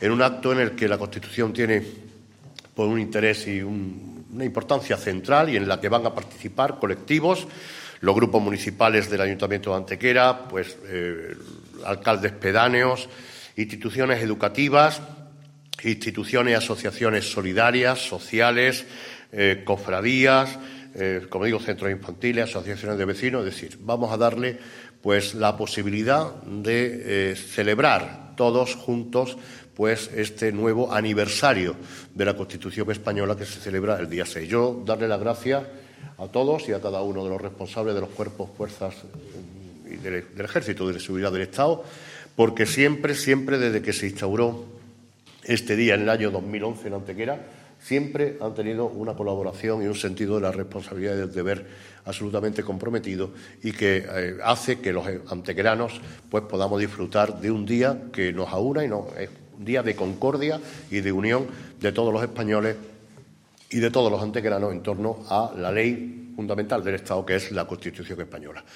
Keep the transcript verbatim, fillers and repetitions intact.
en un acto en el que la Constitución tiene pues, un interés y un, una importancia central y en la que van a participar colectivos, los grupos municipales del Ayuntamiento de Antequera, pues, eh, alcaldes pedáneos, instituciones educativas, instituciones y asociaciones solidarias, sociales, eh, cofradías, eh, como digo, centros infantiles, asociaciones de vecinos. Es decir, vamos a darle pues, la posibilidad de eh, celebrar todos juntos pues, este nuevo aniversario de la Constitución española que se celebra el día seis. Yo darle las gracias a todos y a cada uno de los responsables de los cuerpos, fuerzas y del, del Ejército de Seguridad del Estado, porque siempre, siempre desde que se instauró este día en el año dos mil once en Antequera, siempre han tenido una colaboración y un sentido de la responsabilidad y del deber absolutamente comprometido y que eh, hace que los antequeranos pues, podamos disfrutar de un día que nos aúna y no, es un día de concordia y de unión de todos los españoles y de todos los antequeranos en torno a la ley fundamental del Estado, que es la Constitución española.